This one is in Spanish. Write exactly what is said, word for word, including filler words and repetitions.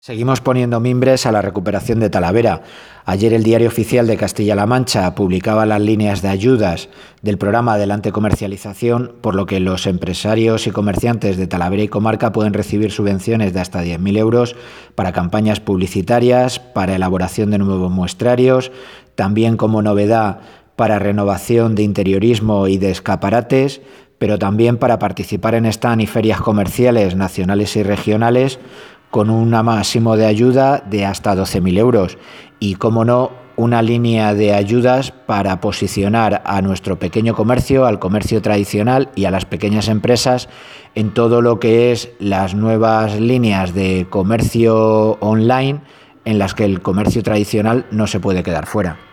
Seguimos poniendo mimbres a la recuperación de Talavera. Ayer el Diario Oficial de Castilla-La Mancha publicaba las líneas de ayudas del programa Adelante Comercialización, por lo que los empresarios y comerciantes de Talavera y comarca pueden recibir subvenciones de hasta diez mil euros para campañas publicitarias, para elaboración de nuevos muestrarios, también como novedad para renovación de interiorismo y de escaparates, pero también para participar en stand y ferias comerciales nacionales y regionales, con un máximo de ayuda de hasta doce mil euros y, como no, una línea de ayudas para posicionar a nuestro pequeño comercio, al comercio tradicional y a las pequeñas empresas en todo lo que es las nuevas líneas de comercio online en las que el comercio tradicional no se puede quedar fuera.